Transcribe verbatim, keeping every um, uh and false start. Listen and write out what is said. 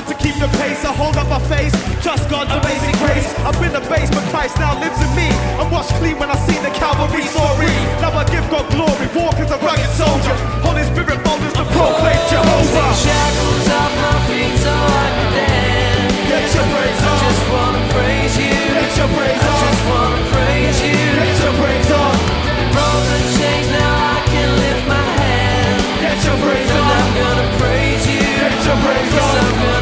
hard to keep the pace. I hold up my face, just God's amazing grace. I've been a base, but Christ now lives in me. I'm washed clean when I see the Calvary story. Now I give God glory, walk as a rugged soldier. Holy Spirit boldness to proclaim Jehovah.